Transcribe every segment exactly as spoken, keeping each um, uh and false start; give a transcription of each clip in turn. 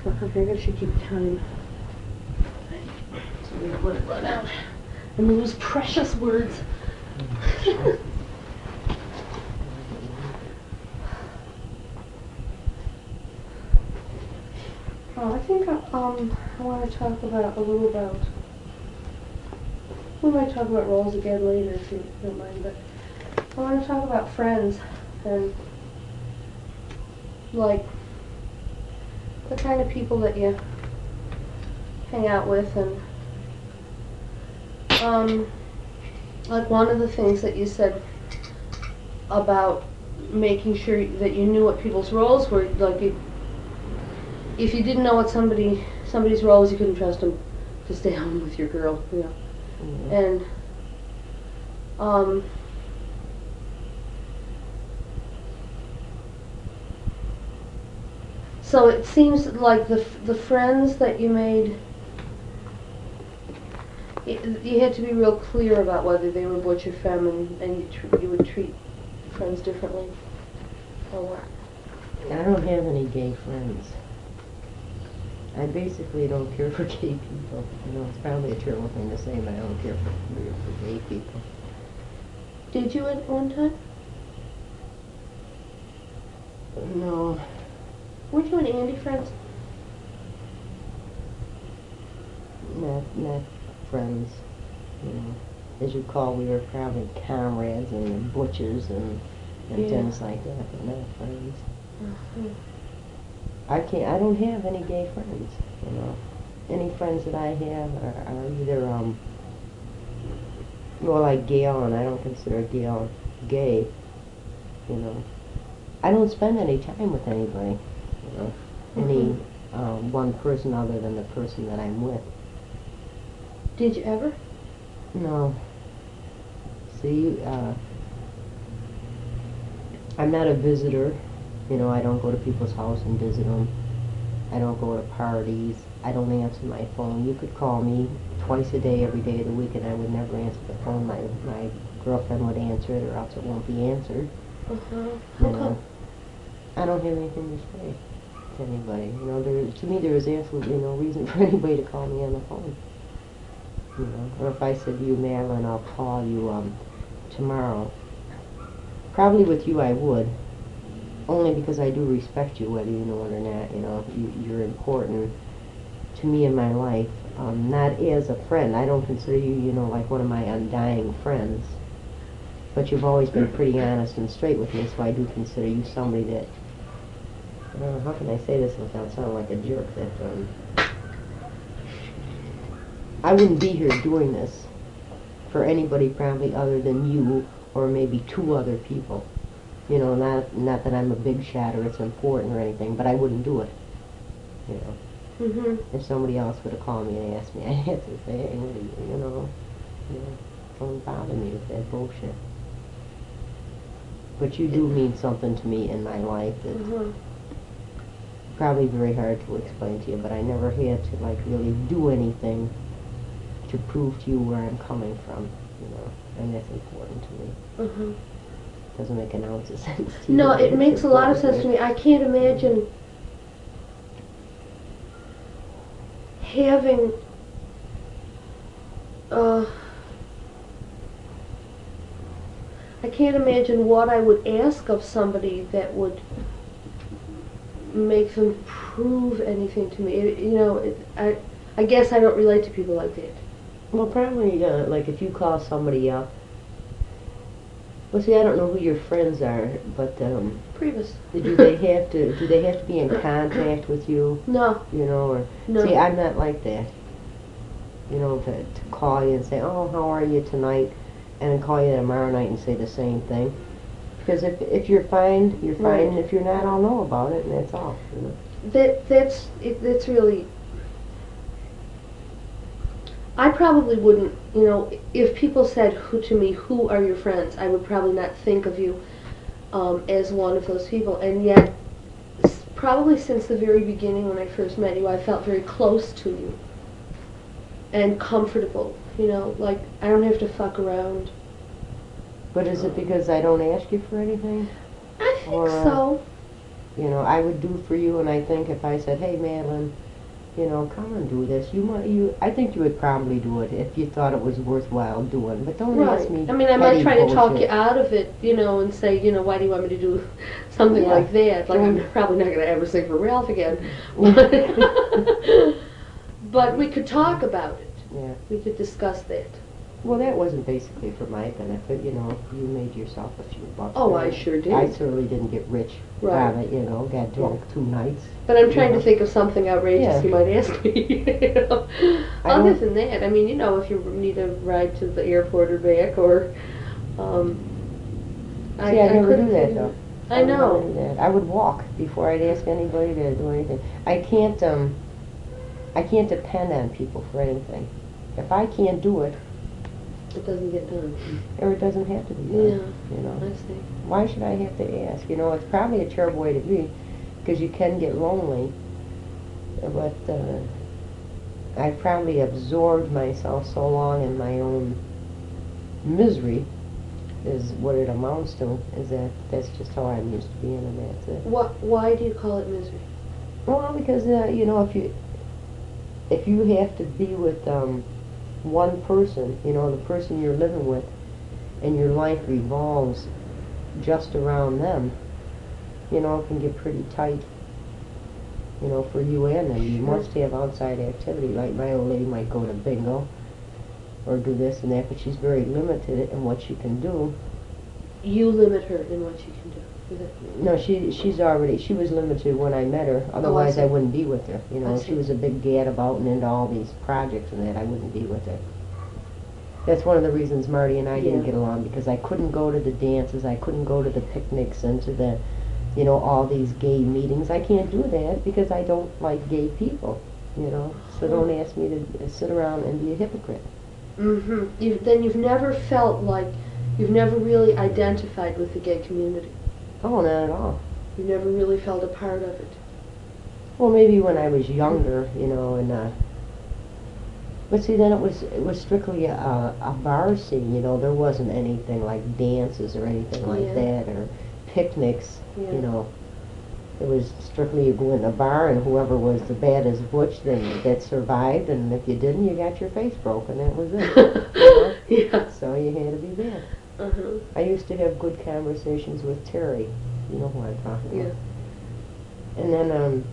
Okay, I should keep time. So we don't let it run out and lose precious words. Oh, I think I, um, I want to talk about a little about. We might talk about roles again later if you don't mind, but I want to talk about friends and like the kind of people that you hang out with, and um, like one of the things that you said about making sure that you knew what people's roles were, like you, if you didn't know what somebody somebody's role was, you couldn't trust them to stay home with your girl, you know. Mm-hmm. And um, so it seems like the the friends that you made, it, you had to be real clear about whether they were butch or femme, and, and you, tr you would treat friends differently, or what? I don't have any gay friends. I basically don't care for gay people. You know, it's probably a terrible thing to say, but I don't care for, for gay people. Did you at one time? No. Weren't you and Andy friends? Not, not friends. You know, as you call, we were probably comrades and butchers and, and yeah. things like that, but not friends. Mm-hmm. I can't, I don't have any gay friends, you know. Any friends that I have are, are either, um, well, like Gail, and I don't consider Gail gay, you know. I don't spend any time with anybody, you know, mm-hmm. any um, one person other than the person that I'm with. Did you ever? No. See, uh, I'm not a visitor. You know, I don't go to people's house and visit them. I don't go to parties. I don't answer my phone. You could call me twice a day, every day of the week, and I would never answer the phone. My my girlfriend would answer it, or else it won't be answered. Uh-huh. You okay. know, I don't have anything to say to anybody. You know, there to me there is absolutely no reason for anybody to call me on the phone. You know, or if I said to you, Madeline, I'll call you um tomorrow. Probably with you I would. Only because I do respect you, whether you know it or not. You know, you, you're important to me in my life. Um, not as a friend. I don't consider you, you know, like one of my undying friends. But you've always been pretty honest and straight with me, so I do consider you somebody that, uh, how can I say this without sounding like a jerk, that um, I wouldn't be here doing this for anybody probably other than you or maybe two other people. You know, not not that I'm a big shot or it's important or anything, but I wouldn't do it. You know, mm-hmm. if somebody else would have called me and asked me, I had to say, hey, what are you, you know, you know, don't bother me with that bullshit. But you do mean something to me in my life that mm-hmm. probably very hard to explain to you, but I never had to like really do anything to prove to you where I'm coming from. You know, and that's important to me. Mm-hmm. Doesn't make an ounce of sense to you. No, it makes a lot of sense to me. I can't imagine having uh, I can't imagine what I would ask of somebody that would make them prove anything to me. It, you know, it, I I guess I don't relate to people like that. Well, probably uh, like if you call somebody up. Well, see, I don't know who your friends are, but um, Priebus. do they have to? Do they have to be in contact with you? No. You know, or no. See, I'm not like that. You know, to to call you and say, "Oh, how are you tonight?" and then call you tomorrow night and say the same thing. Because if if you're fine, you're fine. Right. And if you're not, I'll know about it, and that's all. You know? That that's it, that's really. I probably wouldn't, you know, if people said who to me, who are your friends, I would probably not think of you um, as one of those people. And yet, s probably since the very beginning when I first met you, I felt very close to you and comfortable. You know, like I don't have to fuck around. But is it because I don't ask you for anything? I think or, so. You know, I would do for you, and I think if I said, hey, Madeline, you know, come and do this, you might, you, I think you would probably do it if you thought it was worthwhile doing. But don't Right. ask me. I mean, I might petty try to talk you bullshit. out of it, you know, and say, you know, why do you want me to do something Yeah. like that? Like, I'm Mm. probably not going to ever sing for Ralph again. But, but we could talk about it. Yeah. We could discuss that. Well, that wasn't basically for my benefit, you know. You made yourself a few bucks. Oh, there. I sure did. I certainly didn't get rich Right. out of it, you know. Got drunk two nights. But I'm trying Yeah. to think of something outrageous Yeah. you might ask me. you know. I Other don't- than that, I mean, you know, if you need a ride to the airport or back, or um, See, I, never couldn't do that figure- though. I would never know. do that. I would walk before I'd ask anybody to do anything. I can't um, I can't depend on people for anything. If I can't do it, It doesn't get done. or it doesn't have to be Yeah, done. You know. I see. Why should I have to ask? You know, it's probably a terrible way to be, because you can get lonely. But uh, I probably absorbed myself so long in my own misery, is what it amounts to. Is that that's just how I'm used to being, and that's it. What? Why do you call it misery? Well, because uh, you know, if you if you have to be with um, one person, you know, the person you're living with, and your life revolves just around them, you know, it can get pretty tight, you know, for you and them. You Sure. must have outside activity. Like my old lady might go to bingo or do this and that, but she's very limited in what she can do. You limit her in what she can do. Is it? No, she she's already, she was limited when I met her, otherwise I, see. wouldn't be with her. You know, I if she see. was a big gadabout and into all these projects and that, I wouldn't be with her. That's one of the reasons Marty and I didn't Yeah. get along, because I couldn't go to the dances, I couldn't go to the picnics and to the, you know, all these gay meetings. I can't do that because I don't like gay people, you know. So don't ask me to sit around and be a hypocrite. Mm-hmm. You've, then you've never felt like, you've never really identified with the gay community. Oh, not at all. You never really felt a part of it. Well, maybe when I was younger, you know, and uh, but see, then it was it was strictly a, a bar scene. You know, there wasn't anything like dances or anything like Yeah. that, or picnics. Yeah. You know, it was strictly you go in a bar, and whoever was the baddest butch, then that survived, and if you didn't, you got your face broken. That was it. You know? Yeah. So you had to be bad. Uh-huh. I used to have good conversations with Terry. You know who I'm talking Yeah. about. And then, um,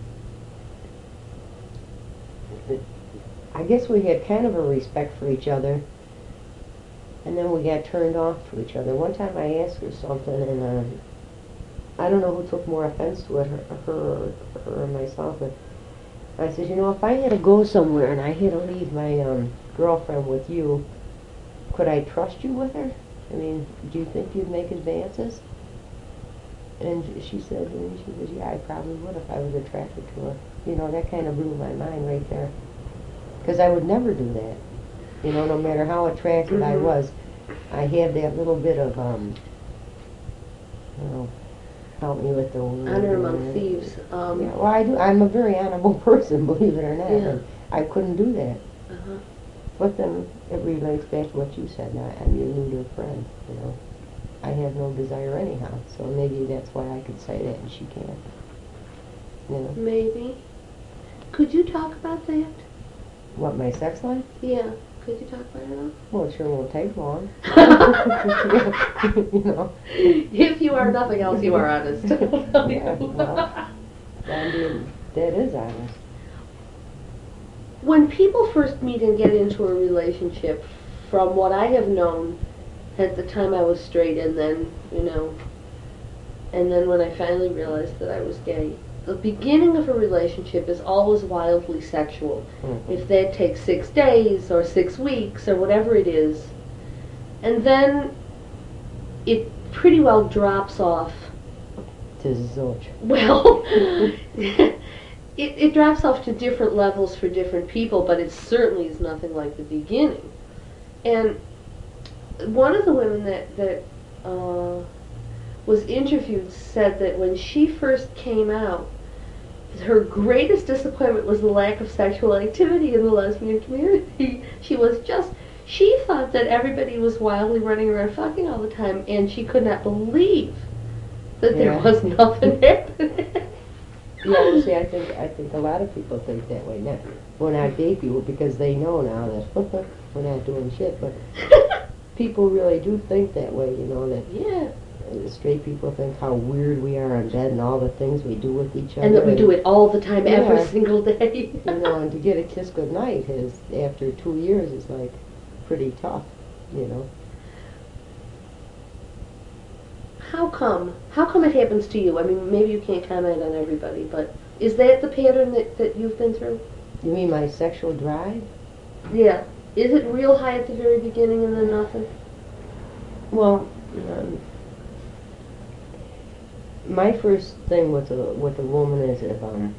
I guess we had kind of a respect for each other, and then we got turned off to each other. One time I asked her something, and um, I don't know who took more offense to it, her, her, or, her or myself, but I said, you know, if I had to go somewhere and I had to leave my um, girlfriend with you, could I trust you with her? I mean, do you think you'd make advances? And she said, and she said, yeah, I probably would if I was attracted to her. You know, that kind of blew my mind right there. Because I would never do that. You know, no matter how attractive I Mhm. was, I had that little bit of, um, you know, help me with the word. Honor among thieves. Um, Yeah, well, I do. I'm a very honorable person, believe it or not. Yeah. And I couldn't do that. uh-huh. But then it relates back to what you said. Now, I'm your neuter friend, you know. I have no desire anyhow, so maybe that's why I could say that and she can't. You know. Maybe. Could you talk about that? What, my sex life? Yeah. Could you talk about it all? Well, it sure won't take long. You know. If you are nothing else, you are honest. I'll tell you. Yeah, well, I'm being, that is honest. When people first meet and get into a relationship, from what I have known at the time I was straight, and then, you know, and then when I finally realized that I was gay, the beginning of a relationship is always wildly sexual. Mhm. If that takes six days or six weeks or whatever it is, and then it pretty well drops off. To zilch. Well, it, it drops off to different levels for different people, but it certainly is nothing like the beginning. And one of the women that, that uh, was interviewed said that when she first came out, her greatest disappointment was the lack of sexual activity in the lesbian community. She was just, she thought that everybody was wildly running around fucking all the time, and she could not believe that there Yeah. was nothing happening. Yeah, well, see, I think I think a lot of people think that way. Not, well, not gay people, because they know now that we're not doing shit. But people really do think that way. You know that. Yeah. Uh, straight people think how weird we are in bed and all the things we do with each other. And that we do it all the time, Yeah. every single day. You know, and to get a kiss goodnight is after two years is like pretty tough. You know. How come? How come it happens to you? I mean, maybe you can't comment on everybody, but is that the pattern that, that you've been through? You mean my sexual drive? Yeah. Is it real high at the very beginning and then nothing? Well, um, my first thing with a with a woman is if um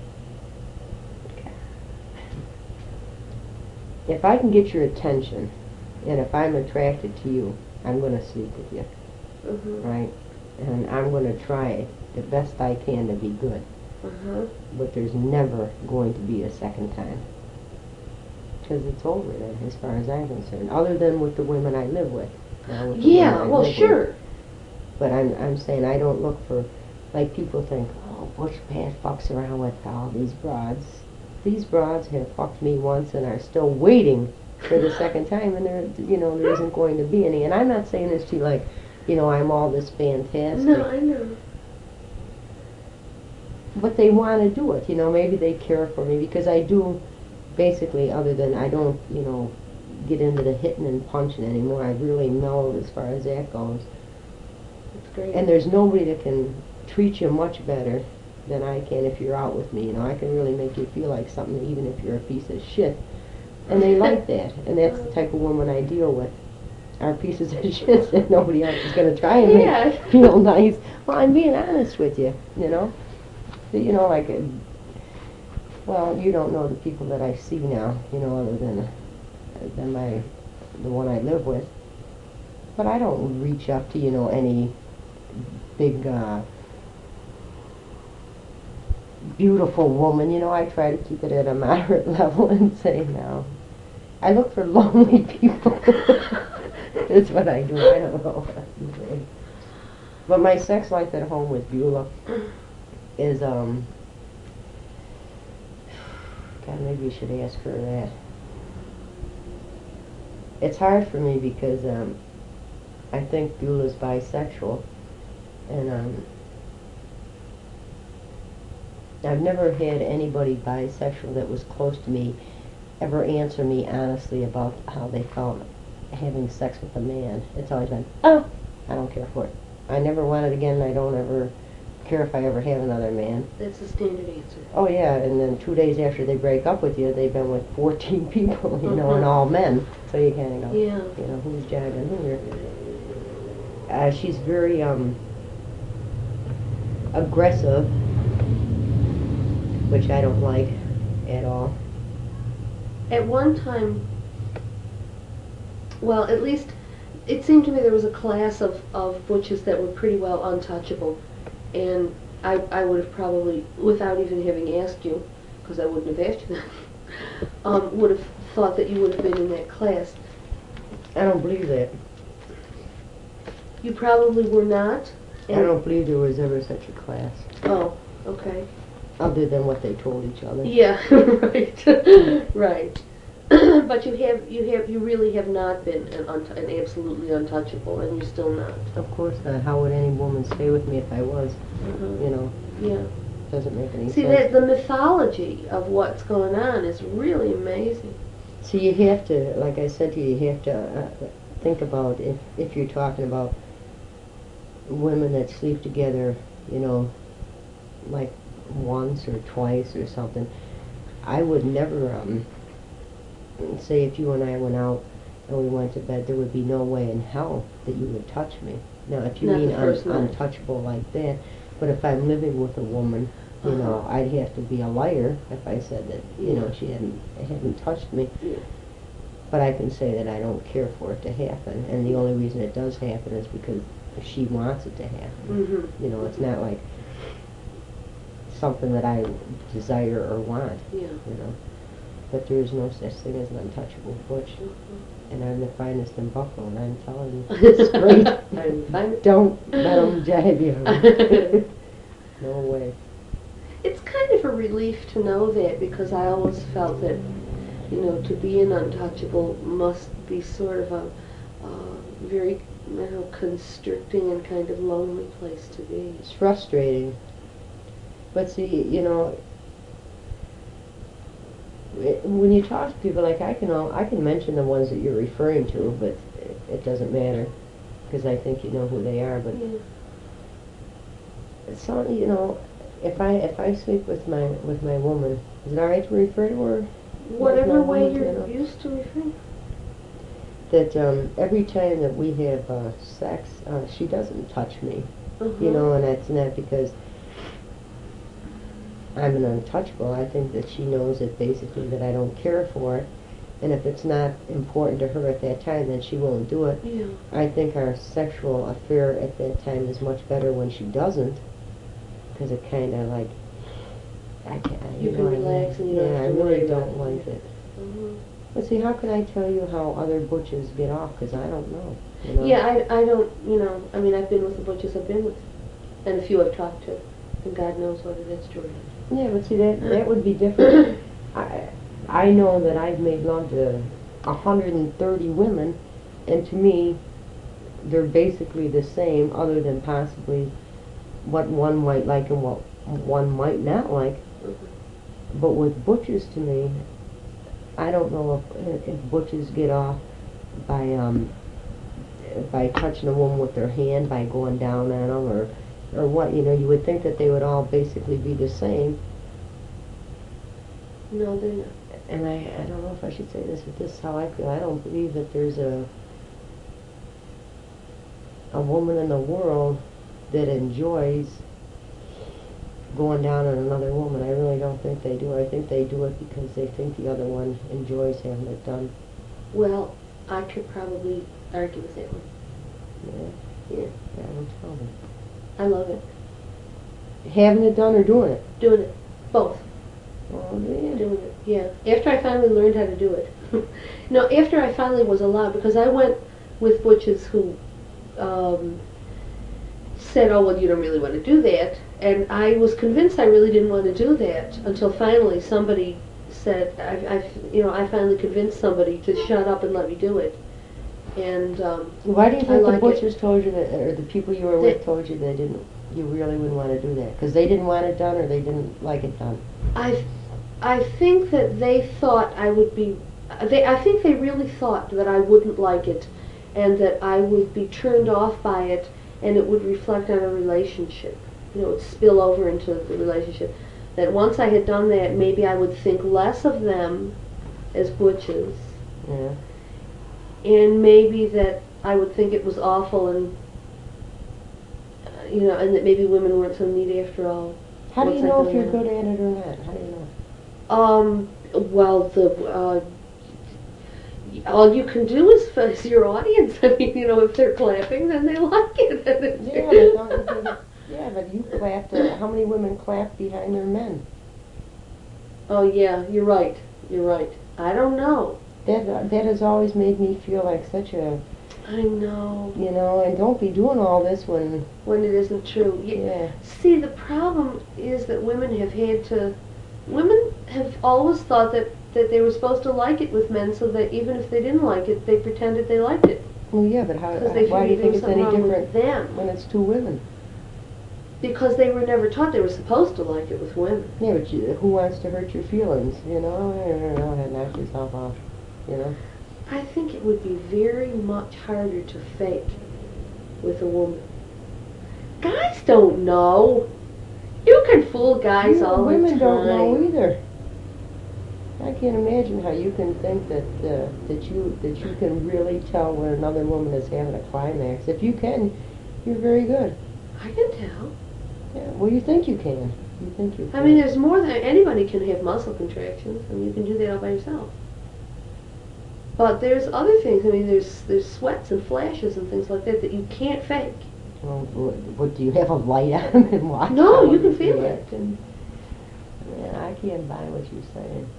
if I can get your attention, and if I'm attracted to you, I'm going to sleep with you, Mm-hmm. right? And I'm going to try the best I can to be good. Uh-huh. But there's never going to be a second time, because it's over then, as far as I'm concerned. Other than with the women I live with. Now, with the Yeah, women I well, live sure. with. But I'm I'm saying I don't look for, like people think, oh, Butch Pat fucks around with all these broads. These broads have fucked me once and are still waiting for the second time, and there, you know, there isn't going to be any. And I'm not saying this to you like, you know, I'm all this fantastic. No, I know. But they want to do it, you know. Maybe they care for me because I do, basically. Other than I don't, you know, get into the hitting and punching anymore. I've really mellowed as far as that goes. That's great. And there's nobody that can treat you much better than I can if you're out with me. You know, I can really make you feel like something, even if you're a piece of shit. And they like that. And that's the type of woman I deal with. Are pieces of shit that nobody else is going to try and Yeah. make feel nice. Well, I'm being honest with you, you know. You know, like, uh, well, you don't know the people that I see now, you know, other than uh, than my the one I live with. But I don't reach up to, you know, any big, uh, beautiful woman. You know, I try to keep it at a moderate level and say no. I look for lonely people. That's what I do. I don't know what I'm doing. But my sex life at home with Beulah is, um, God, maybe you should ask her that. It's hard for me because, um, I think Beulah's bisexual, and, um, I've never had anybody bisexual that was close to me ever answer me honestly about how they felt having sex with a man. It's always been, oh, I don't care for it. I never want it again, and I don't ever care if I ever have another man. That's the standard answer. Oh yeah, and then two days after they break up with you, they've been with fourteen people, you know, and all men. So you kind of go, Yeah. you know, who's jiving who here? Uh, she's very um, aggressive, which I don't like at all. At one time, well, at least it seemed to me there was a class of, of butches that were pretty well untouchable. And I, I would have probably, without even having asked you, because I wouldn't have asked you that, um, would have thought that you would have been in that class. I don't believe that. You probably were not. I don't believe there was ever such a class, Oh, okay. other than what they told each other. Yeah, right, right. But you have, you have, you really have not been an, unt- an absolutely untouchable, and you're still not. Of course not. How would any woman stay with me if I was? Uh-huh. You know, Yeah. doesn't make any See, sense. that the mythology of what's going on is really amazing. So you have to, like I said to you, you have to uh, think about if if you're talking about women that sleep together, you know, like once or twice or something. I would never um, say if you and I went out and we went to bed, there would be no way in hell that you would touch me. Now, if you Not mean the un- first night. untouchable like that, but if I'm living with a woman, you Uh-huh. know, I'd have to be a liar if I said that, you know, Yeah. she hadn't hadn't touched me. Yeah. But I can say that I don't care for it to happen, and the only reason it does happen is because she wants it to happen. Mm-hmm. You know, it's not like something that I desire or want, Yeah. you know. But there is no such thing as an untouchable butch, Mm-hmm. and I'm the finest in Buffalo, and I'm telling you, it's great. I'm fine. Don't let them jive you. No way. It's relief to know that, because I always felt that, you know, to be an untouchable must be sort of a uh, very, you know, constricting and kind of lonely place to be. It's frustrating. But see, you know, it, when you talk to people, like I can, all, I can mention the ones that you're referring to, but it, it doesn't matter because I think you know who they are. But Yeah. it's all, you know, if I if I sleep with my with my woman, is it all right to refer to her? Whatever my way woman, you're you know? used to referring. That um, every time that we have uh, sex, uh, she doesn't touch me, Uh-huh. you know, and that's not because I'm an untouchable. I think that she knows that basically that I don't care for it, and if it's not important to her at that time, then she won't do it. Yeah. I think our sexual affair at that time is much better when she doesn't, because it kind of like I can't. You know, can I mean, relax and you don't yeah, have I to worry really about don't it. like it. Uh-huh. But see, how can I tell you how other butches get off? Because I don't know. You know? Yeah, I, I don't, you know, I mean, I've been with the butchers I've been with, and a few I've talked to, and God knows whether that's true or not. Yeah, but see, that that would be different. I I know that I've made love to a hundred and thirty women, and to me, they're basically the same, other than possibly what one might like and what one might not like. Mhm. But with butchers, to me, I don't know if if butchers get off by um by touching a woman with their hand, by going down on them, or or what. You know, you would think that they would all basically be the same. No, they're not. And I, I don't know if I should say this, but this is how I feel. I don't believe that there's a a woman in the world that enjoys going down on another woman. I really don't think they do. I think they do it because they think the other one enjoys having it done. Well, I could probably argue with that one. Yeah, Yeah, yeah, don't tell me. I love it. Having it done or doing it? Doing it. Both. Oh, yeah. Doing it, yeah. After I finally learned how to do it. No, after I finally was allowed, because I went with butchers who um, said, oh, well, you don't really want to do that. And I was convinced I really didn't want to do that until finally somebody said, I, I, you know, I finally convinced somebody to shut up and let me do it. And um, Why do you I think the like it. butchers told you that, or the people you were with They- told you they didn't, you really wouldn't want to do that? Because they didn't want it done, or they didn't like it done? I, I think that they thought I would be, they, I think they really thought that I wouldn't like it, and that I would be turned off by it, and it would reflect on a relationship. You know, it would spill over into the relationship. That once I had done that, maybe I would think less of them as butchers, Yeah. and maybe that I would think it was awful, and uh, you know, and that maybe women weren't so neat after all. How do Once you I know if found you're out. good at it or not? How do you know? Um, well, the, uh, all you can do is face your audience. I mean, you know, if they're clapping, then they like it. Yeah, but don't you think it, yeah, but you clapped. Uh, how many women clap behind their men? Oh, yeah, you're right. You're right. I don't know. That uh, that has always made me feel like such a, I know. you know, and don't be doing all this when, When it isn't true. Y- yeah. See, the problem is that women have had to, women have always thought that, that they were supposed to like it with men, so that even if they didn't like it, they pretended they liked it. Well, yeah, but how? Because they Why do you figured think there it's was any something wrong different with them. when it's two women? Because they were never taught they were supposed to like it with women. Yeah, but you, who wants to hurt your feelings? You know, I don't know, knock yourself off. You know. I think it would be very much harder to fake with a woman. Guys don't know. You can fool guys Yeah, all the time. women don't know either. I can't imagine how you can think that uh, that you that you can really tell when another woman is having a climax. If you can, you're very good. I can tell. Yeah. Well, you think you can. You think you can. I mean, there's more than anybody can have muscle contractions, and you can do that all by yourself. But there's other things. I mean, there's there's sweats and flashes and things like that that you can't fake. Well, what, what do you have a light on and watch? No, how you can do feel that? it. And Yeah, I can't buy what you're saying.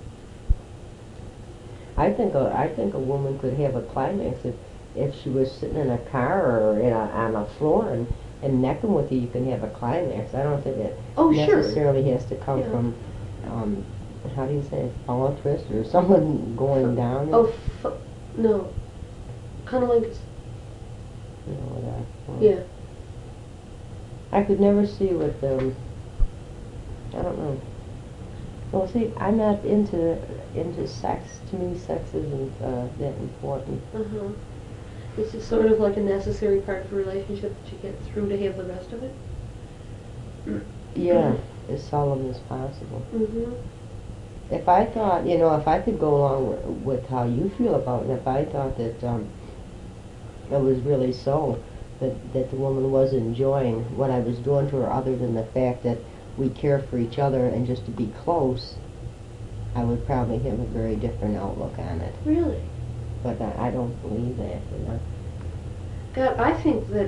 I think a I think a woman could have a climax if if she was sitting in a car or in a, on a floor and and necking with you, you can have a climax. I don't think it Oh, sure. necessarily has to come Yeah. from, um, how do you say it, follow twist or someone going down. Oh, f- no. Cunnilingus. You know, that, well, Yeah. I could never see what, um, I don't know. Well, see, I'm not into into sex. To me, sex isn't uh, that important. Uh-huh. It's just sort of like a necessary part of a relationship that you get through to have the rest of it. Yeah, as solemn as possible. Mm-hmm. If I thought, you know, if I could go along with, with how you feel about it, if I thought that um, it was really so, that, that the woman was enjoying what I was doing to her other than the fact that we care for each other and just to be close, I would probably have a very different outlook on it. Really? But I, I don't believe that, you know. God, I think that,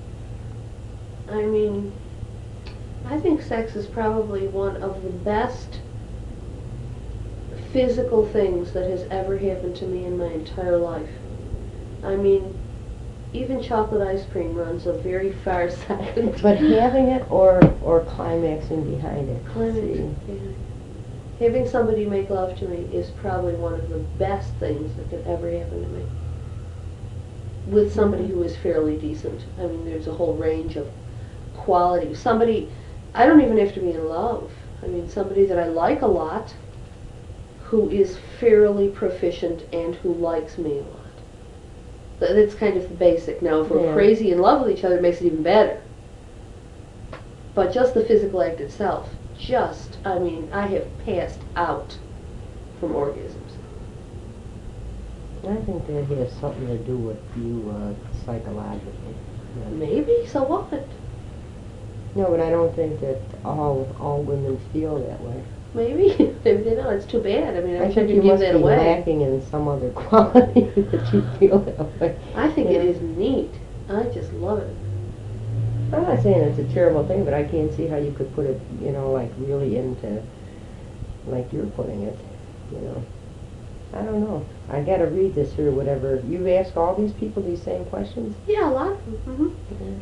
I mean, I think sex is probably one of the best physical things that has ever happened to me in my entire life. I mean, even chocolate ice cream runs a very far second. But having it or or climaxing behind it. Climaxing see. behind it. Having somebody make love to me is probably one of the best things that could ever happen to me. With somebody who is fairly decent. I mean, there's a whole range of qualities. Somebody, I don't even have to be in love. I mean, somebody that I like a lot, who is fairly proficient and who likes me a lot. Th- That's kind of the basic. Now, if we're Yeah. crazy in love with each other, it makes it even better. But just the physical act itself, just, I mean, I have passed out from orgasms. I think that has something to do with you uh, psychologically. Yeah. Maybe, so what? No, but I don't think that all all women feel that way. Maybe, maybe they don't. It's too bad. I mean, I, I wish I think could you give must that be away. lacking in some other quality that you feel that way. I think Yeah. it is neat. I just love it. I'm not saying it's a terrible thing, but I can't see how you could put it, you know, like really into, like you're putting it, you know. I don't know. I gotta read this or whatever. You've asked all these people these same questions? Yeah, a lot of them.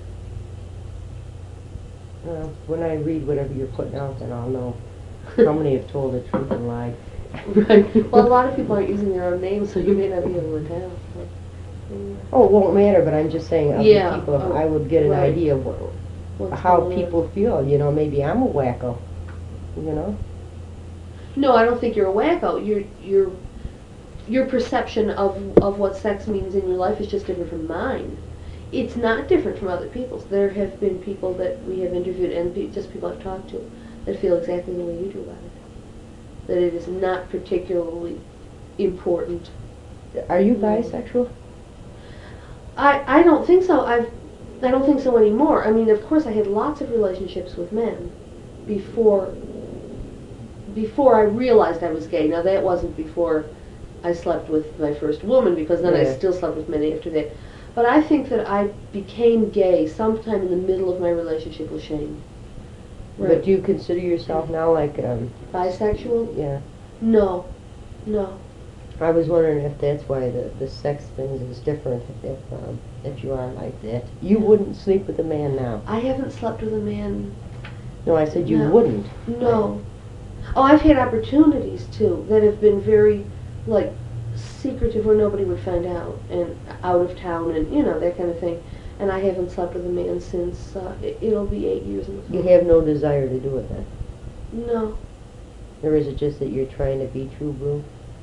Mm-hmm. Uh, when I read whatever you're putting out, then I'll know how many have told the truth and lied. Right. Well, a lot of people aren't using their own names, so you may not be able to tell. But, yeah. Oh, it won't matter, but I'm just saying, of Yeah, the people, if oh, I would get an right. idea of what, What's how going on. people feel. You know, maybe I'm a wacko. You know? No, I don't think you're a wacko. Your your your perception of of what sex means in your life is just different from mine. It's not different from other people's. There have been people that we have interviewed and pe- just people I've talked to that feel exactly the way you do about it. That it is not particularly important. Are you bisexual? I, I don't think so. I've I don't think so anymore. I mean, of course, I had lots of relationships with men before before I realized I was gay. Now, that wasn't before I slept with my first woman, because then I Yeah. still slept with men after that. But I think that I became gay sometime in the middle of my relationship with Shane. But do you consider yourself now like, um, Bisexual? yeah. No. No. I was wondering if that's why the, the sex things is different, if um, if you are like that. You wouldn't sleep with a man now. I haven't slept with a man. No, I said you No. wouldn't. No. Oh, I've had opportunities too that have been very, like, secretive where nobody would find out, and out of town, and you know, that kind of thing. And I haven't slept with a man since uh, it, it'll be eight years in the fall. You have no desire to do it then? No. Or is it just that you're trying to be true blue?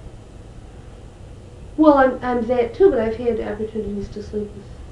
Well, I'm I'm that too, but I've had opportunities to sleep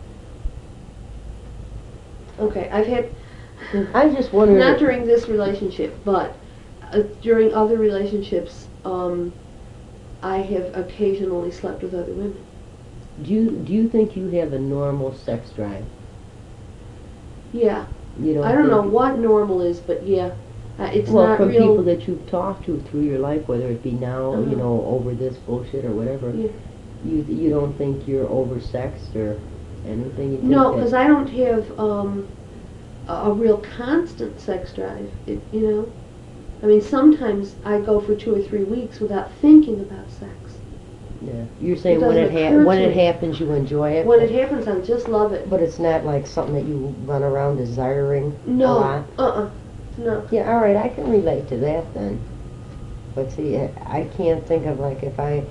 with. Okay, I've had. I'm just wondering. Not during this relationship, but uh, during other relationships, um, I have occasionally slept with other women. Do you do you think you have a normal sex drive? Yeah. You don't I don't know think- what normal is, but yeah, uh, it's Well, not from real. people that you've talked to through your life, whether it be now, Uh-huh. you know, over this bullshit or whatever, Yeah. you you don't think you're oversexed or anything? You think No, that- because I don't have um, a, a real constant sex drive. It, you know, I mean, sometimes I go for two or three weeks without thinking about sex. Yeah. You're saying when doesn't it ha- occur when to it me. happens, you enjoy it. When but, it happens, I just love it. but it's not like something that you run around desiring a No, lot. uh-uh, no. Yeah, all right, I can relate to that then. But see, I I can't think of like if I.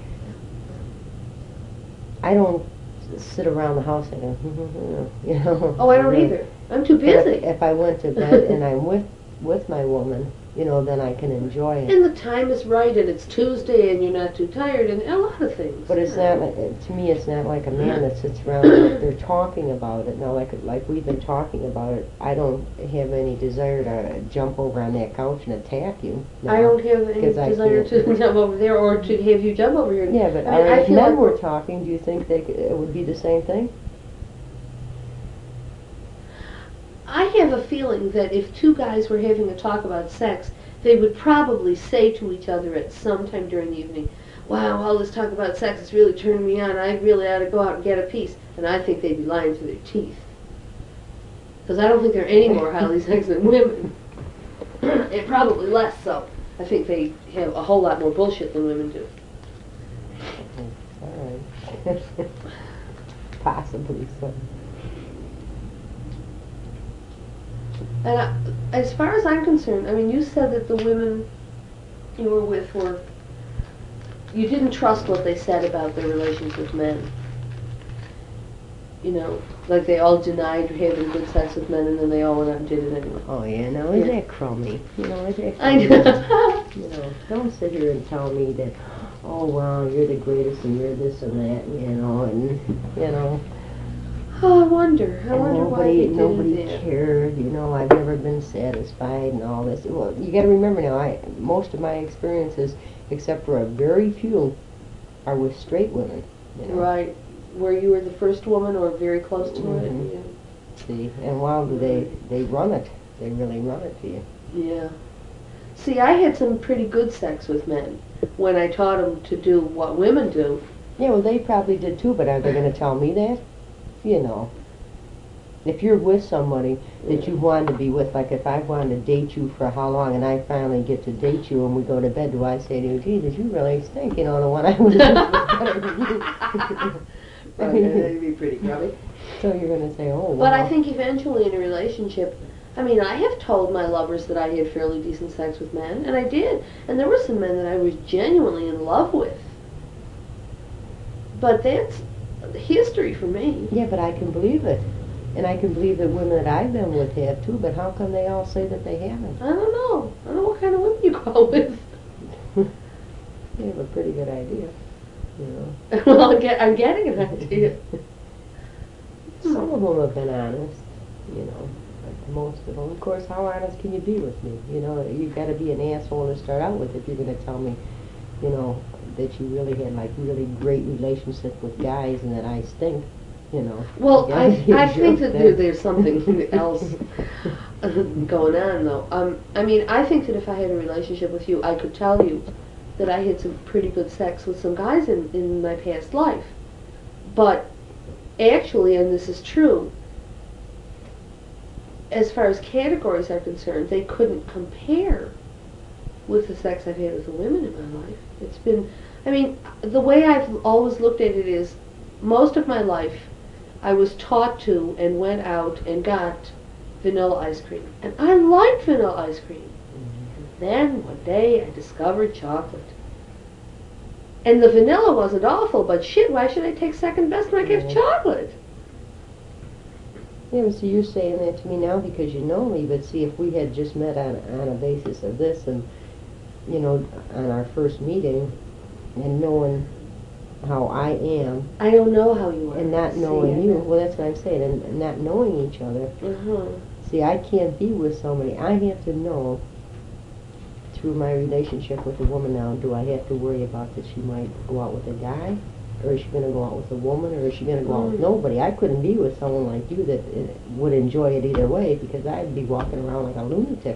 I don't sit around the house and go, you know. Oh, I don't really. either. I'm too But if, busy. if I went to bed and I'm with with my woman, you know, then I can enjoy it. And the time is right, and it's Tuesday, and you're not too tired, and a lot of things. But it's not like, to me, it's not like a man that sits around and they're talking about it. Now, like like we've been talking about it, I don't have any desire to jump over on that couch and attack you. No. I don't have any 'Cause I desire to can't. jump over there or to have you jump over here. Yeah, but I mean, all right, I if feel men like were talking, do you think they could, it would be the same thing? I have a feeling that if two guys were having a talk about sex, they would probably say to each other at some time during the evening, wow, all this talk about sex is really turning me on. I really ought to go out and get a piece. And I think they'd be lying through their teeth. Because I don't think they're any more highly sexed than women. And probably less so. I think they have a whole lot more bullshit than women do. All right. Possibly so. And I, as far as I'm concerned, I mean, you said that the women you were with were, you didn't trust what they said about their relations with men. You know, like they all denied having good sex with men, and then they all went out and did it anyway. Oh yeah, no, is Yeah. that crummy? You know, is that I crummy? know. You know, don't sit here and tell me that, oh well, you're the greatest and you're this and that, you know, and you know. Oh, I wonder. I And wonder why nobody, they did nobody that. cared. You know, I've never been satisfied and all this. Well, you got to remember now. I most of my experiences, except for a very few, are with straight women. You know? Right. Where you were the first woman or very close to Mhm. it. See, and wow, do they they run it? They really run it to you. Yeah. Yeah. See, I had some pretty good sex with men when I taught them to do what women do. Yeah, well, they probably did too. But are they going to tell me that? You know, if you're with somebody that you wanted to be with, like if I wanted to date you for how long and I finally get to date you and we go to bed, do I say to you, Jesus, you really stink, you know, the one I was with? Right, that'd be pretty grubby. So you're going to say, oh, wow. But I think eventually in a relationship, I mean, I have told my lovers that I had fairly decent sex with men, and I did. And there were some men that I was genuinely in love with. But that's history for me. Yeah, but I can believe it. And I can believe that women that I've been with have too, but how come they all say that they haven't? I don't know. I don't know what kind of women you go with. You have a pretty good idea, you know. Well, I'm, get, I'm getting an idea. Some of them have been honest, you know. But most of them, of course, how honest can you be with me? You know, you've got to be an asshole to start out with if you're going to tell me, you know, that you really had like really great relationships with guys and that I stink, you know. Well, You I, gotta be a I think jerk that then. there, there's something else going on, though. Um, I mean, I think that if I had a relationship with you, I could tell you that I had some pretty good sex with some guys in, in my past life. But actually, and this is true, as far as categories are concerned, they couldn't compare with the sex I've had with the women in my life. It's been, I mean, the way I've always looked at it is, most of my life, I was taught to and went out and got vanilla ice cream. And I liked vanilla ice cream. Then, one day, I discovered chocolate. And the vanilla wasn't awful, but shit, why should I take second best when I get Yeah. chocolate? Yeah, but see, you're saying that to me now because you know me, but see, if we had just met on, on a basis of this and, you know, on our first meeting, and knowing how I am, I don't know how you are. and not See, knowing I you, know. well, that's what I'm saying, and, and not knowing each other, Uh-huh. see, I can't be with somebody. I have to know through my relationship with a woman now, do I have to worry about that she might go out with a guy? Or is she going to go out with a woman? Or is she going to go out with Mm. nobody? I couldn't be with someone like you that uh, would enjoy it either way because I'd be walking around like a lunatic.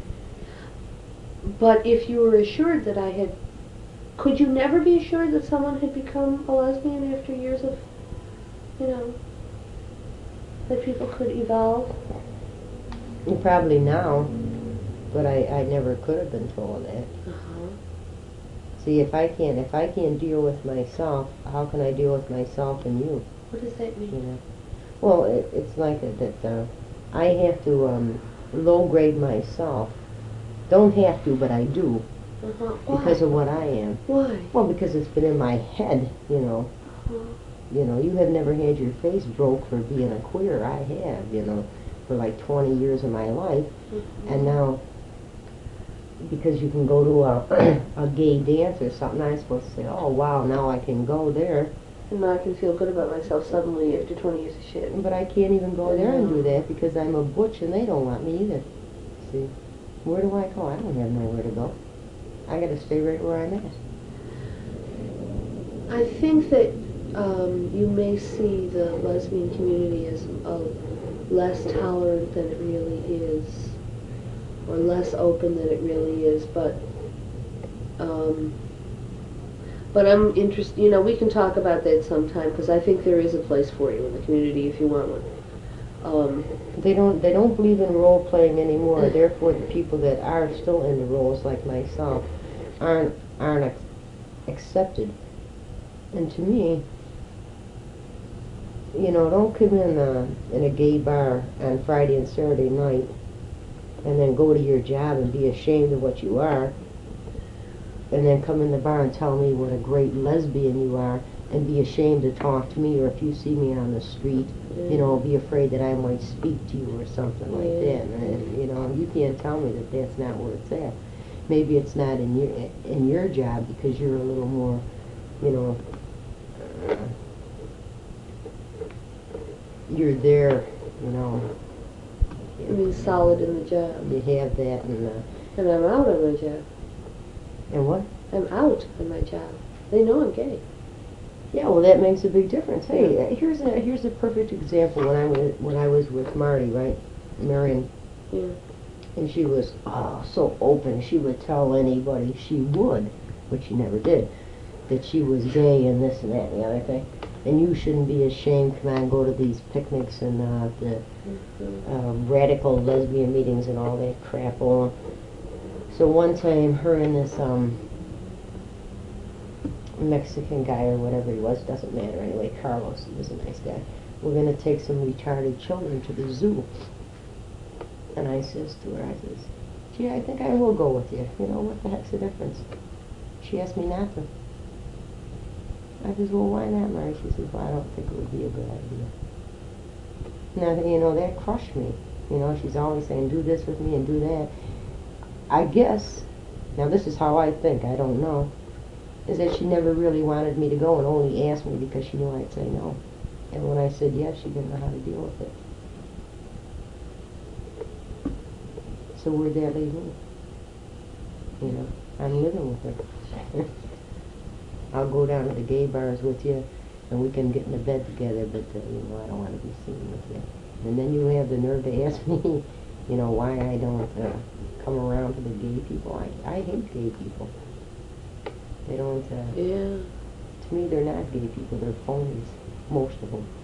But if you were assured that I had, could you never be assured that someone had become a lesbian after years of, you know, that people could evolve? Well, probably now, but I, I never could have been told that. Uh-huh. See, if I can't, if I can't deal with myself, how can I deal with myself and you? What does that mean? You know. Well, it, it's like a, that. Uh, I have to um, low grade myself. Don't have to, but I do. Uh-huh. Why? Because of what I am. Why? Well, because it's been in my head, you know. Uh-huh. You know, you have never had your face broke for being a queer. I have, you know, for like twenty years of my life. Mm-hmm. And now, because you can go to a, a gay dance or something, I'm supposed to say, oh, wow, now I can go there. And now I can feel good about myself suddenly after twenty years of shit. But I can't even go there and do that because I'm a butch and they don't want me either. See? Where do I go? I don't have nowhere to go. I got to stay right where I'm at. I think that um, you may see the lesbian community as uh, less tolerant than it really is, or less open than it really is, but um, but I'm interested, you know, we can talk about that sometime, because I think there is a place for you in the community if you want one. Um, They don't they don't believe in role playing anymore. Therefore, the people that are still in the roles, like myself, aren't aren't ac- accepted. And to me, you know, don't come in uh, in a gay bar on Friday and Saturday night, and then go to your job and be ashamed of what you are, and then come in the bar and tell me what a great lesbian you are, and be ashamed to talk to me, or if you see me on the street, yeah. you know, be afraid that I might speak to you or something like Yeah. that. And, you know, you can't tell me that that's not where it's at. Maybe it's not in your in your job because you're a little more, you know, uh, you're there, you know. I mean, solid in the job. You have that, and uh, And I'm out on my job. and what? I'm out on my job. They know I'm gay. Yeah, well, that makes a big difference. Hey, uh, here's a here's a perfect example. When I was when I was with Marty, right, Marion, Yeah. and she was oh, so open. She would tell anybody she would, but she never did, that she was gay and this and that and the other thing. And you shouldn't be ashamed. Come on, go to these picnics and uh, the Mm-hmm. uh, radical lesbian meetings and all that crap on. So one time, her and this um, Mexican guy or whatever he was, doesn't matter anyway, Carlos, he was a nice guy, we're going to take some retarded children to the zoo. And I says to her, I says, gee, I think I will go with you. You know, what the heck's the difference? She asked me not to. I says, well, why not, Mary? She says, well, I don't think it would be a good idea. Now, you know, that crushed me. You know, she's always saying, do this with me and do that. I guess, now this is how I think, I don't know, is that she never really wanted me to go and only asked me because she knew I'd say no. And when I said yes, she didn't know how to deal with it. So where'd that leave me? You know, I'm living with her. I'll go down to the gay bars with you, and we can get in the bed together, but, uh, you know, I don't want to be seen with you. And then you have the nerve to ask me, you know, why I don't uh, come around to the gay people. I, I hate gay people. They don't, uh, Yeah. to me, they're not gay people. They're phonies, most of them.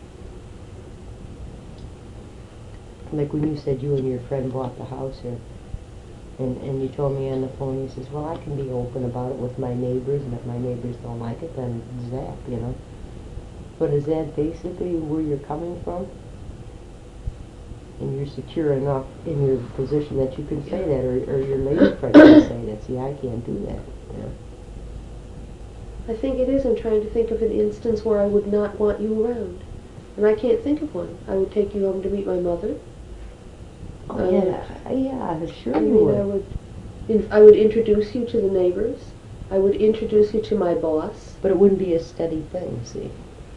Like when you said you and your friend bought the house here, and, and you told me on the phone, you says, well, I can be open about it with my neighbors, and if my neighbors don't like it, then zap, you know. But is that basically where you're coming from? And you're secure enough in your position that you can say that, or, or your lady friend can say that. See, I can't do that, you know. I think it is. I'm trying to think of an instance where I would not want you around. And I can't think of one. I would take you home to meet my mother. Oh, I yeah, yeah, sure I you mean, would. I would, in, I would introduce you to the neighbors. I would introduce you to my boss. But it wouldn't be a steady thing, see.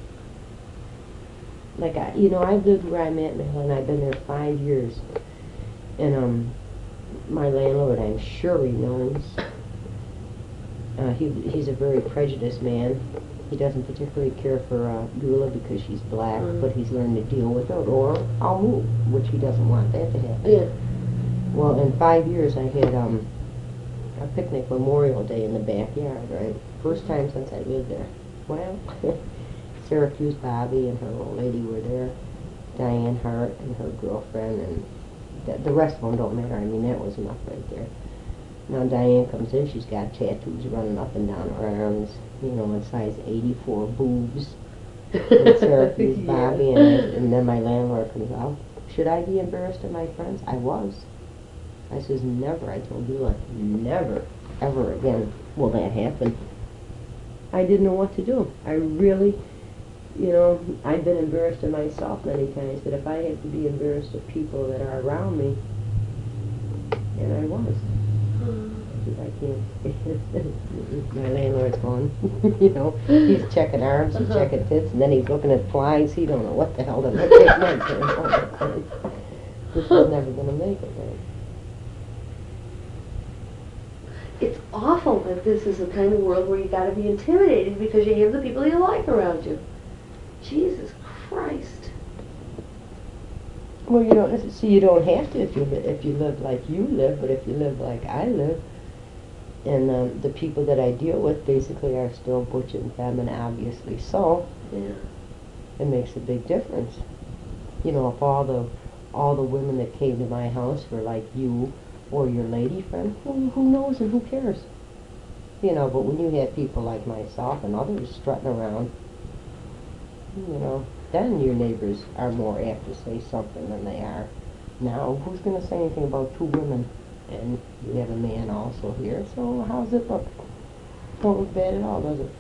Like, I, you know, I've lived where I'm at now, and I've been there five years. And, um, my landlord, I'm sure he knows, uh, he, he's a very prejudiced man. He doesn't particularly care for uh, Beulah because she's black, Mm. but he's learned to deal with it, or I'll move, which he doesn't want that to happen. Yeah. Well, in five years, I had um, a picnic Memorial Day in the backyard, right? First time since I lived there. Well, Syracuse Bobby and her old lady were there, Diane Hart and her girlfriend, and th- the rest of them don't matter. I mean, that was enough right there. Now Diane comes in, she's got tattoos running up and down her arms, you know, in size eighty-four boobs. And Syracuse Yeah. Bobby, and, I, and then my landlord comes out. Should I be embarrassed of my friends? I was. I says, never. I told Beulah, never, ever again will that happen. I didn't know what to do. I really, you know, I've been embarrassed of myself many times, but if I had to be embarrassed of people that are around me, and I was. I can't. My landlord's gone. You know, he's checking arms, he's checking tits, and then he's looking at flies. He don't know what the hell to look at. This is never going to make it, right? It's awful that this is the kind of world where you got to be intimidated because you have the people you like around you. Jesus Christ. Well, you don't see. You don't have to if you li- if you live like you live, but if you live like I live, and um, the people that I deal with basically are still butch and femme, and obviously so. Yeah. It makes a big difference. You know, if all the all the women that came to my house were like you or your lady friend, who who knows and who cares? You know, but when you have people like myself and others strutting around, you know, then your neighbors are more apt to say something than they are now. Who's going to say anything about two women? And you have a man also here, so how's it look? Don't look bad at all, does it?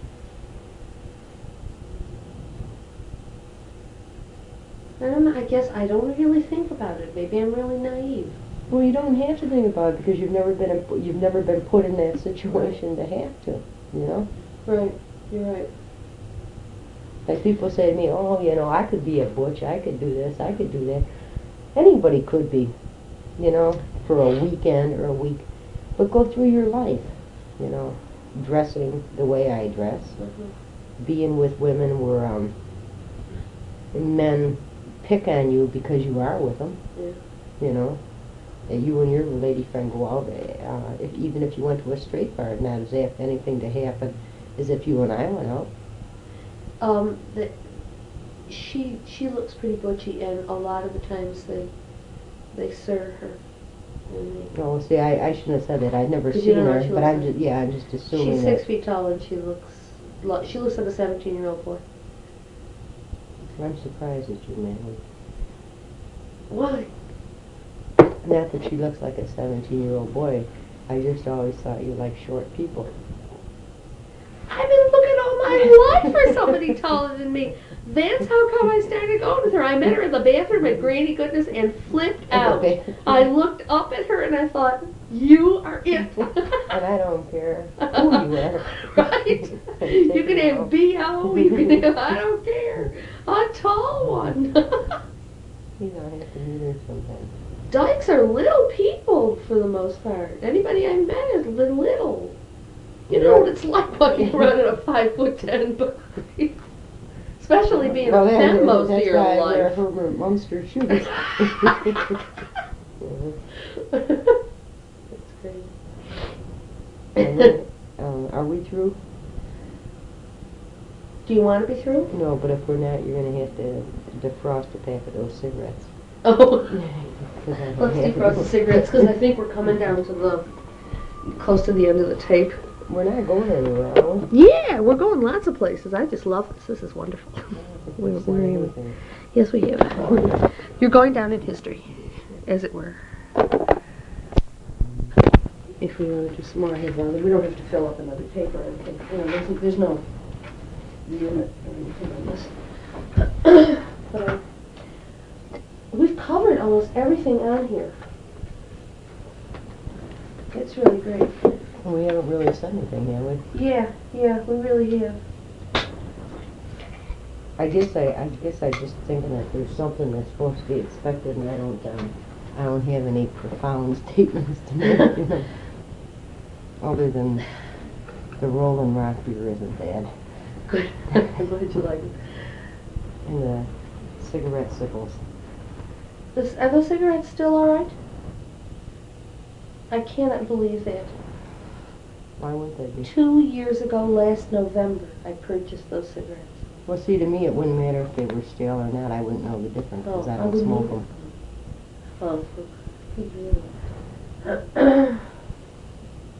I don't know. I guess I don't really think about it. Maybe I'm really naive. Well, you don't have to think about it because you've never been in, you've never been put in that situation to have to, you know. Right. You're right. Like people say to me, oh, you know, I could be a butch, I could do this, I could do that. Anybody could be, you know, for a weekend or a week. But go through your life, you know, dressing the way I dress, Mm-hmm. being with women where um, men pick on you because you are with them, Yeah. you know. And you and your lady friend go out, uh, if, even if you went to a straight bar, not as if anything to happen as if you and I went out. Um, the, she she looks pretty butchy, and a lot of the times they they sir her. And they- Oh, see, I, I shouldn't have said that. I'd never 'Cause seen you don't know her, what she but looks I'm like. just, yeah, I'm just assuming She's that. six feet tall, and she looks lo- she looks like a seventeen-year-old boy. I'm surprised at you, man. Why? Not that she looks like a seventeen-year-old boy. I just always thought you liked short people. I've been looking all my life for somebody taller than me. That's how come I started going with her. I met her in the bathroom at Granny Goodness and flipped out. I looked up at her and I thought, you are it. And I don't care who you are. Right? You can have B O, you can have, I don't care. A tall one. You know, I have to meet her sometime. Dykes are little people for the most part. Anybody I met is li- little. You know what it's like walking around in a five foot ten body. Especially being Well, a that- femme most of that's your why I wear life. Herbert Munster shoes. That's crazy. And then, um, are we through? Do you want to be through? No, but if we're not, you're going to have to defrost a pack of those cigarettes. Oh. 'Cause I don't Let's have defrost the them. cigarettes because I think we're coming down to the close to the end of the tape. We're not going anywhere, are we? Yeah, we're going lots of places. I just love this. This is wonderful. We're, We've seen we're, everything. yes, we have. You're going down in history, as it were. If we want to do some more, I have one. We don't have to fill up another tape or anything. You know, there's, there's no limit or anything on this. But um, we've covered almost everything on here. It's really great. We haven't really said anything, have we? Yeah, yeah, we really have. I guess I, I guess I just thinking that there's something that's supposed to be expected, and I don't, um, I don't have any profound statements to make, you know, other than the Rolling Rock beer isn't bad, Good. I'm glad you like it. and the cigarette sickles. This, are those cigarettes still alright? I cannot believe that. Why wouldn't they be? Two years ago, last November, I purchased those cigarettes. Well, see, to me, it wouldn't matter if they were stale or not. I wouldn't know the difference because Oh, I I don't wouldn't smoke either. them. Oh, good deal.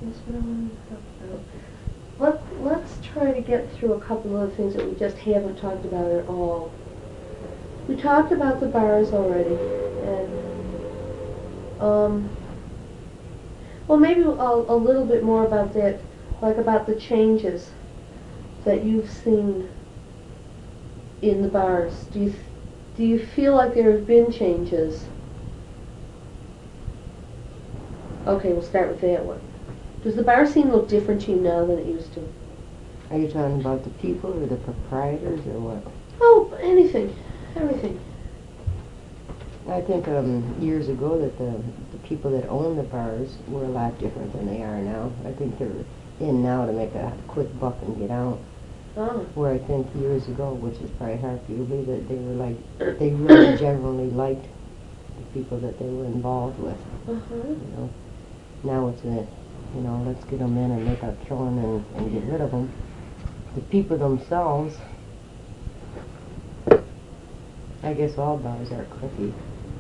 else that I want to talk about? Let, let's try to get through a couple of things that we just haven't talked about at all. We talked about the bars already, and, um, well, maybe a, a little bit more about that, like about the changes that you've seen in the bars. Do you, do you feel like there have been changes? Okay, we'll start with that one. Does the bar scene look different to you now than it used to? Are you talking about the people or the proprietors or what? Oh, anything. Everything. I think um, years ago that the, the people that own the bars were a lot different than they are now. I think they're in now to make a quick buck and get out. Oh. Where I think years ago, which is probably hard for you to believe, that they were like, they really generally liked the people that they were involved with. Uh-huh. You know, now it's a, you know, let's get them in and make a killing and, and get rid of them. The people themselves, I guess all bars are cliquey.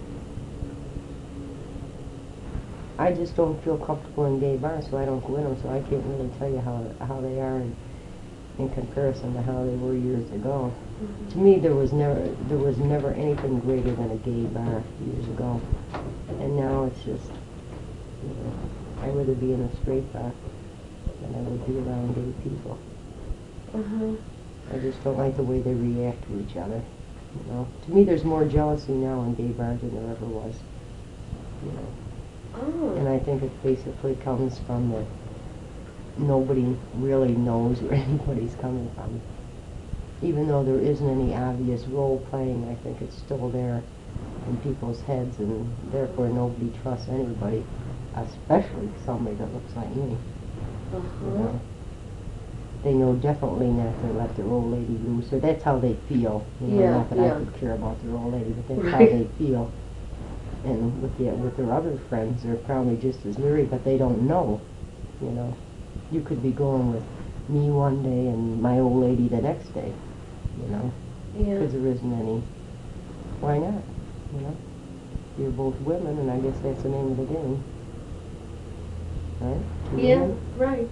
I just don't feel comfortable in gay bars, so I don't go in them, so I can't really tell you how how they are in, in comparison to how they were years ago. Mm-hmm. To me, there was never there was never anything greater than a gay bar years ago, and now it's just, you know, I'd rather be in a straight bar than I would be around gay people. Uh-huh. I just don't like the way they react to each other. You know, to me, there's more jealousy now in gay bars than there ever was. You know. Oh. And I think it basically comes from the nobody really knows where anybody's coming from. Even though there isn't any obvious role playing, I think it's still there in people's heads, and therefore nobody trusts anybody, especially somebody that looks like me. Uh-huh. You know? They know definitely not to let their old lady loose, or that's how they feel. You know, Yeah, not that yeah. I could care about their old lady, but that's how Right. they feel. And with the, with their other friends, they're probably just as leery, but they don't know. You know, you could be going with me one day and my old lady the next day. You know, Yeah. because there isn't any. Why not? You know, you're both women, and I guess that's the name of the game, right? Two Yeah, women? right.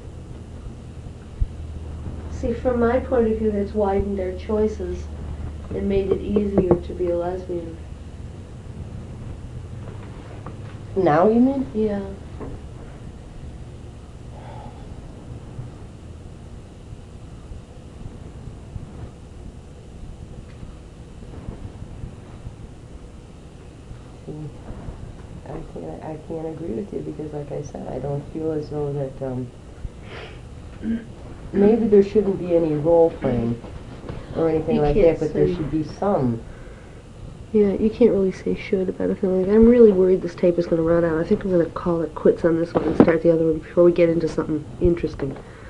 See, from my point of view, that's widened our choices and made it easier to be a lesbian. Now you mean? Yeah. See, I can't, I can't agree with you because, like I said, I don't feel as though that, um, maybe there shouldn't be any role playing or anything You like can't that, but there say. should be some. Yeah, you can't really say should about a thing like that. I'm really worried this tape is going to run out. I think I'm going to call it quits on this one and start the other one before we get into something interesting.